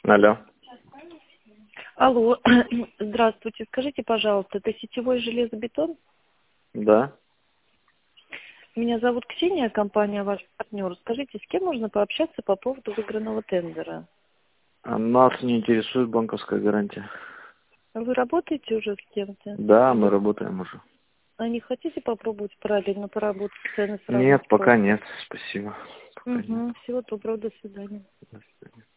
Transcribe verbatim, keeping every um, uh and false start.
Алло. Алло, здравствуйте. Скажите, пожалуйста, это сетевой железобетон? Да. Меня зовут Ксения, компания ваш партнер. Скажите, с кем можно пообщаться по поводу выигранного тендера? А нас не интересует банковская гарантия. Вы работаете уже с кем-то? Да, мы Или- работаем уже. А не хотите попробовать параллельно поработать, цены Нет, сравнить пока просто? нет. Спасибо. Пока нет. Угу. Всего доброго, до свидания. До свидания.